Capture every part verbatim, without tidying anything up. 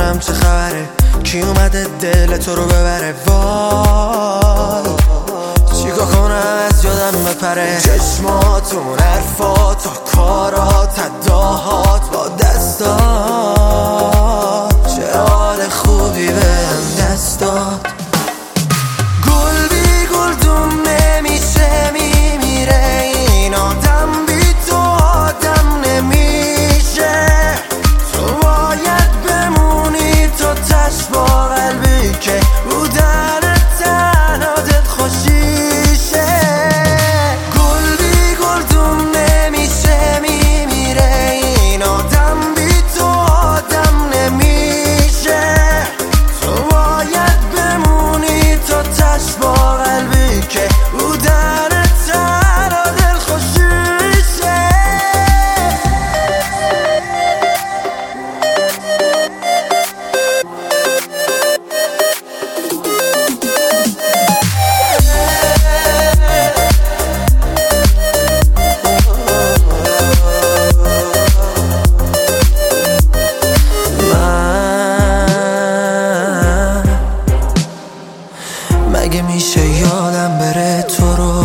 ببینم چه خبره، کی اومده دل تو رو ببره. وای چیکار کنم از یادم بپره. چشماتون، حرفات و کارات، اداهات با دستات، چه حال خوبی بهم دست داد. گل بی گلدون نمیشه، میمیره این آدم، بی تو آدم نمیشه. تو باید بمونی تو تش با قلبی که بودن تنها دل خوشیشه. گل بی گلدون نمیشه، میمیره این آدم، بی تو آدم نمیشه. تو باید بمونی تو تش با قلبی که بودن تنها دل خوشیشه. مگه میشه یادم بره تو رو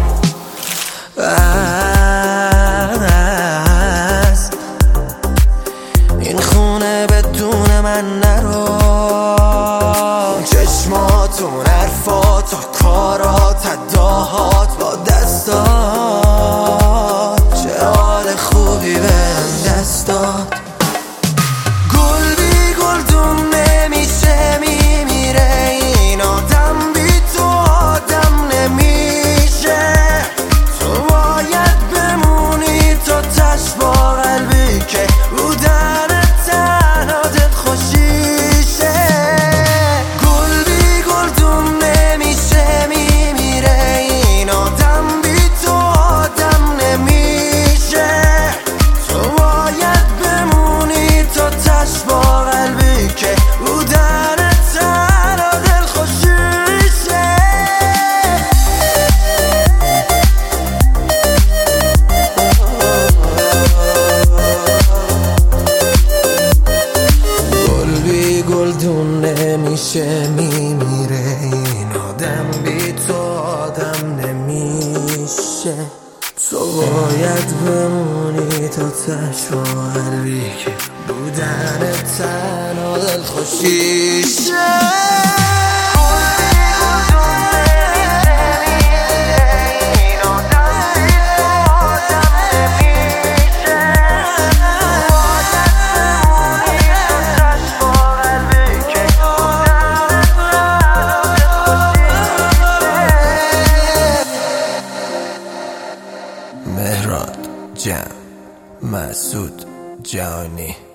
از این خونه بدون من نرو. چشماتون، حرفات و کارات، اداهات با دستات، چه حال خوبی بهم دست داد. گل بی گلدون نمیشه، میمیره این آدم، بی تو آدم نمیشه. تو باید بمونی تو تش با قلبی که بودن تنها دل خوشیشه. گل بی گلدون نمیشه، میمیره این آدم، بی تو آدم نمیشه. تو باید بمونی تو تش با قلبی که بودن تنها دل خوشیشه. گل بی گلدون نمیشه، میمیره این آدم، بی تو آدم نمیشه. تو باید بمونی تو تش با قلبی که بودن تنها دل خوشیشه. مهراد جمع مسعود جهانی.